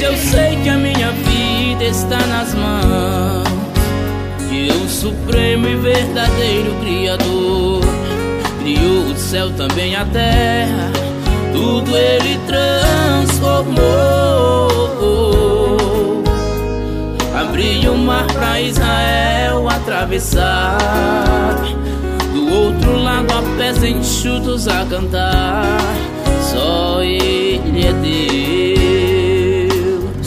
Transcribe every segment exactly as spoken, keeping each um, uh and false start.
eu sei que a minha vida está nas mãos de um supremo e verdadeiro Criador. Criou o céu, também a terra, tudo Ele transformou. Abriu o mar para Israel atravessar, do outro lado a pés enxutos a cantar. Só Ele é Deus.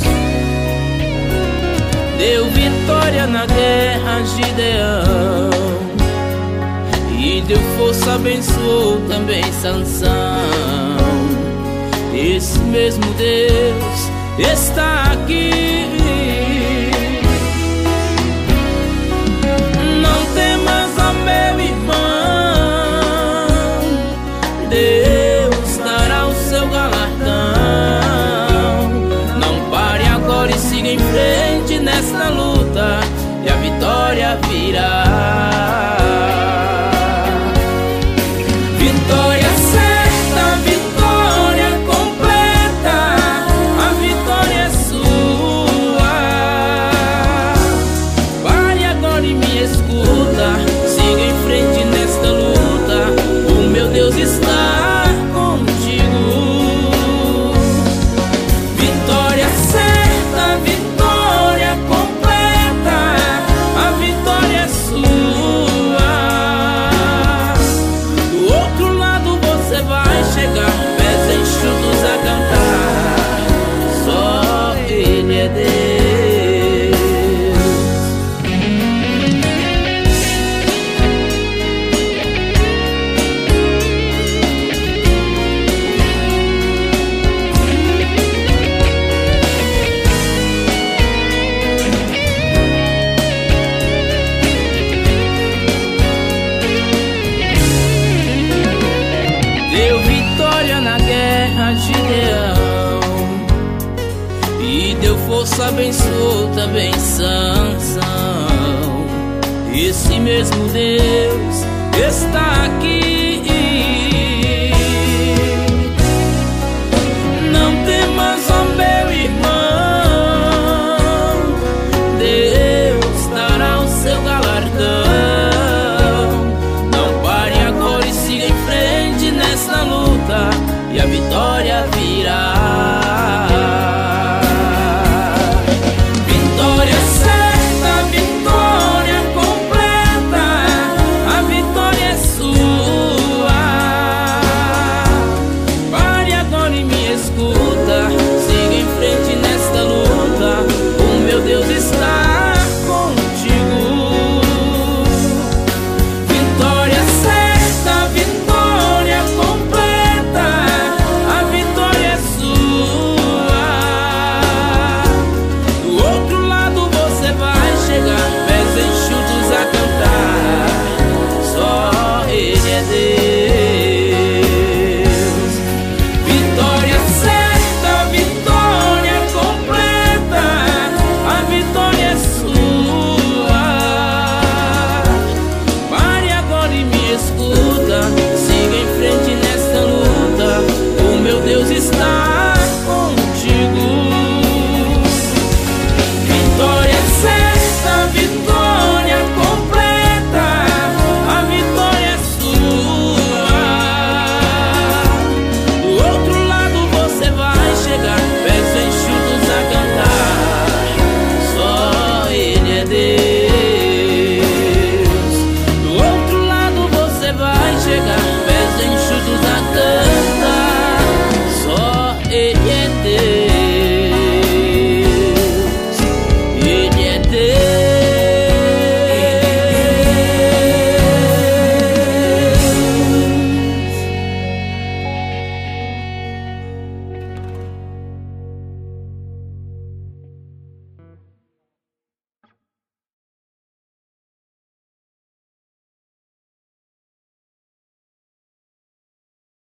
Deu vitória na guerra a Gideão, e deu força, abençoou também Sansão. Esse mesmo Deus está aqui. Não temas, ó meu irmão, Deus dará o seu galardão. Não pare agora e siga em frente nesta luta, e a vitória virá. Vitória certa, vitória completa, a vitória é sua. Pare agora e me escuta, siga em frente nesta luta, o meu Deus está contigo. Vitória certa, vitória completa, a vitória é sua. Do outro lado você vai chegar, pés enxutos a cantar. Só Ele é Deus. Deu vitória na guerra a Gideão, e deu força, abençoou também Sansão. Esse mesmo Deus está aqui.